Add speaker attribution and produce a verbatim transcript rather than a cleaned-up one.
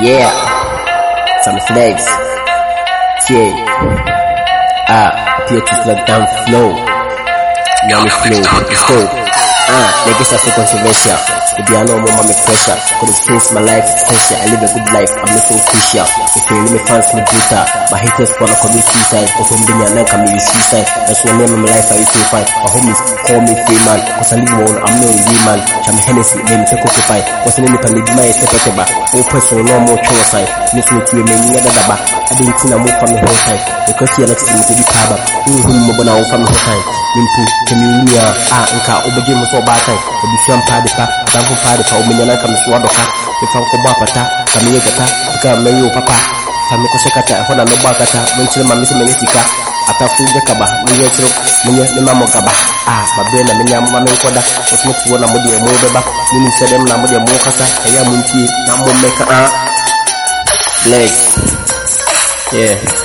Speaker 1: Yeah, some flags. Yeah, ah, appear to slow down flow. Yummy flow, let's go. Ah, niggas are so controversial. If you are no more mommy pressure, cause since my life is conscious, I live a good life, I'm not so crucial. If you let me fans me brutal, my haters wanna commit suicide, cause I'm being a man can be suicide. That's when I name my life I used to fight. My homies call me free man, cause I live on, I'm no real man. Cham Hennessy, name take occupy. Cause I name it and leave my separate. No person, no more choice side. Miss me to remain near the daba. I didn't see a move from the whole time. Because you're next to me to be covered. You who move on from the whole time. Mimpu, Keminia, ah, and car over Jim was all bad time. But if you're Padipa, Dampo Padipa, Ominiana comes Wadoka, if I'm Kobapata, Kamigata, become Mayo Papa, Kamiko Sekata, Hona Nobakata, Venture Mamma Menica, Atafu Jakaba, Muyato, Muya Mamogaba, ah, my brain and Minya Mamekoda, was not one of the Mobaba, Mini Sedem Namodia Mokasa, Ayamunti, Namo Meka, ah, legs, yeah.